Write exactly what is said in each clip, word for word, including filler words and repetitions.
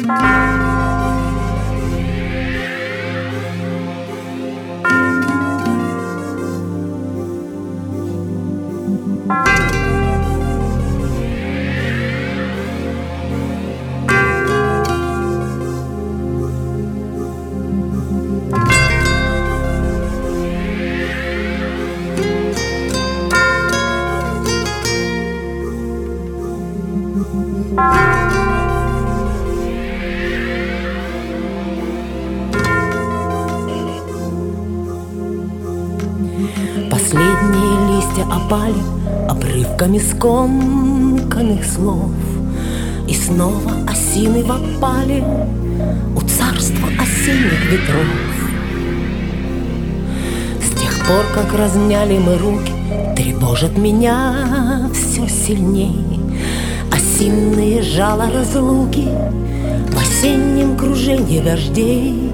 Последние листья опали обрывками скомканных слов, и снова осины в опале у царства осенних ветров. С тех пор, как разняли мы руки, тревожат меня все сильней осинные жало разлуки в осеннем кружении дождей.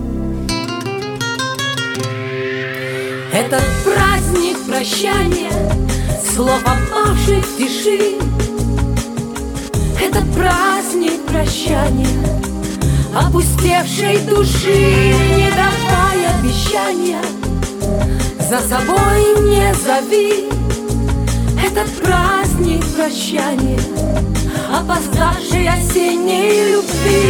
Этот праздник прощания, слов опавших в тиши. Этот праздник прощания, опустевшей души, не давай обещания, за собой не зови. Этот праздник прощания, опоздавшей осенней любви.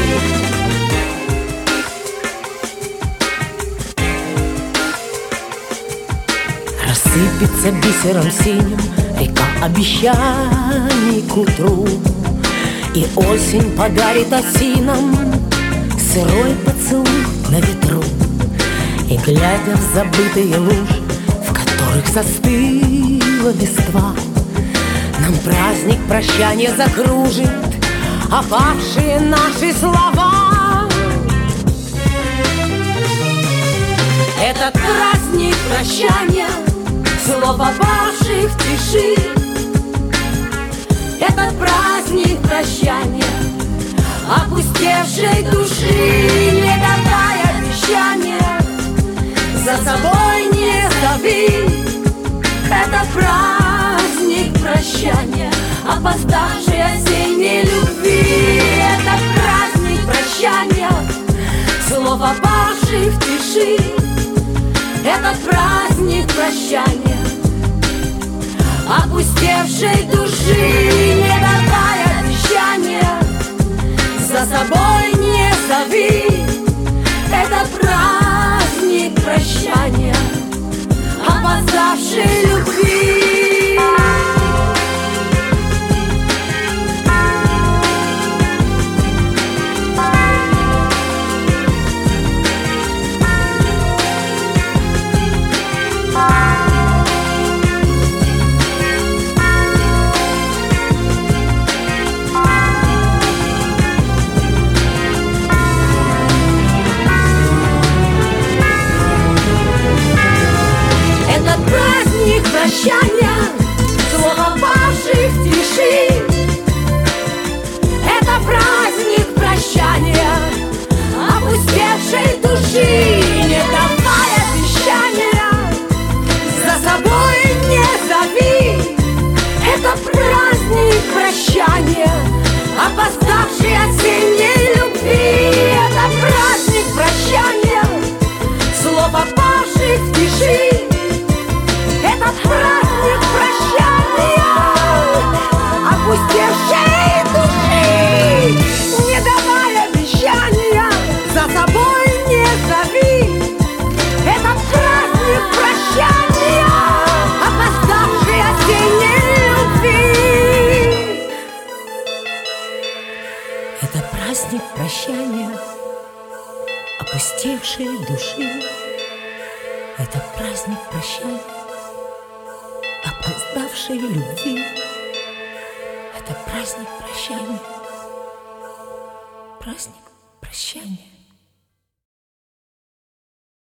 Рассыпется бисером синим река обещаний к утру, и осень подарит осинам сырой поцелуй на ветру. И глядя в забытые лужи, в которых застыла листва, нам праздник прощания закружит опавшие наши слова. Этот праздник прощания, слов опавших в тиши. Этот праздник прощания, опустевшей души, не давай обещания, за собой не зови. Это праздник прощания, опоздавшей осенней любви. Это праздник прощания, слов опавших в тиши. Этот праздник прощания, опустевшей души, не давай обещания, за собой не зови. Это праздник прощания, опоздавшей любви. Прощания, слов опавших в тиши. Это праздник прощания, опустевшей души, не давай обещания, за собой не зови. Это праздник прощания, опоздавшей осенней любви. Это праздник прощания, слов опавших в тиши. Это праздник прощания, опустевшей души, не давай обещания, за собой не зови. Это праздник прощания, опоздавшей осенней любви. Это праздник прощания, опустевшей души. Это праздник прощания, опоздавшей любви. Это праздник прощания, праздник прощания.